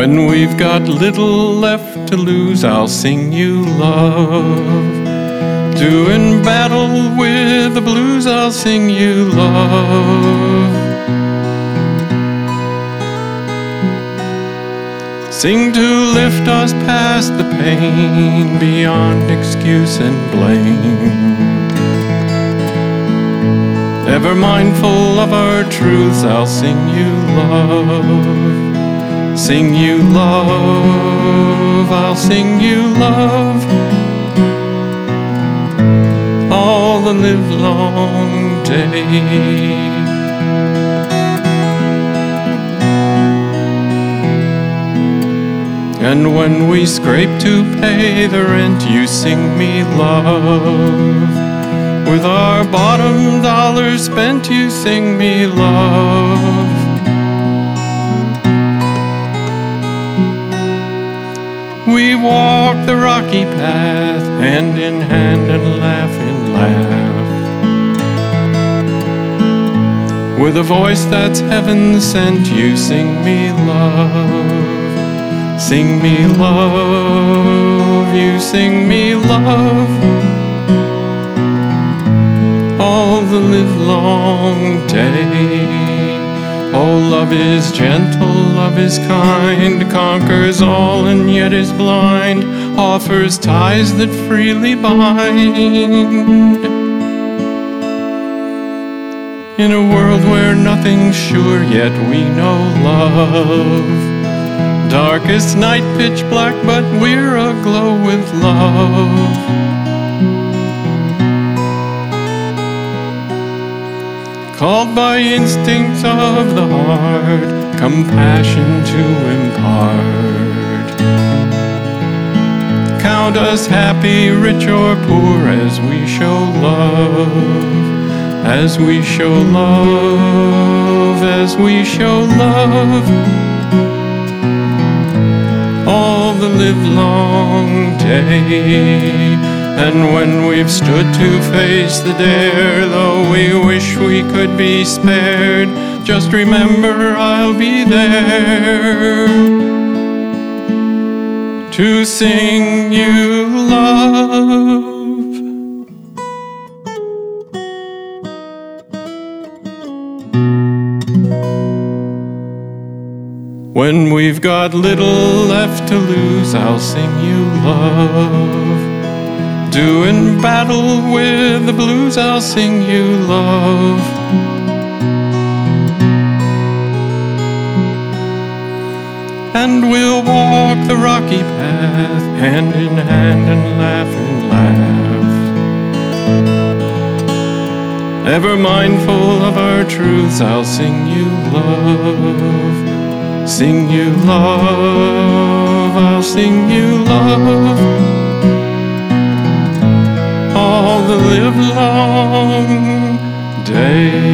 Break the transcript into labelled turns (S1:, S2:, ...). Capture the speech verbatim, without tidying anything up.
S1: When we've got little left to lose, I'll sing you love. Doing battle with the blues, I'll sing you love. Sing to lift us past the pain, beyond excuse and blame. Ever mindful of our truths, I'll sing you love. Sing you love, I'll sing you love. All the livelong day. And when we scrape to pay the rent, you sing me love. With our bottom dollar spent, you sing me love. We walk the rocky path, hand in hand and laugh and laugh. With a voice that's heaven sent, you sing me love. Sing me love, you sing me love. All the livelong day. Oh, love is gentle, love is kind, conquers all and yet is blind, offers ties that freely bind. In a world where nothing's sure, yet we know love. Darkest night, pitch black, but we're aglow with love. Called by instincts of the heart, compassion to impart. Count us happy, rich or poor, as we show love, as we show love, as we show love. All the livelong day. And when we've stood to face the dare, though we wish we could be spared, just remember I'll be there to sing you love. When we've got little left to lose, I'll sing you love. Doing battle with the blues, I'll sing you love. And we'll walk the rocky path, hand in hand and laugh and laugh. Ever mindful of our truths, I'll sing you love. Sing you love, I'll sing you love. All the livelong day.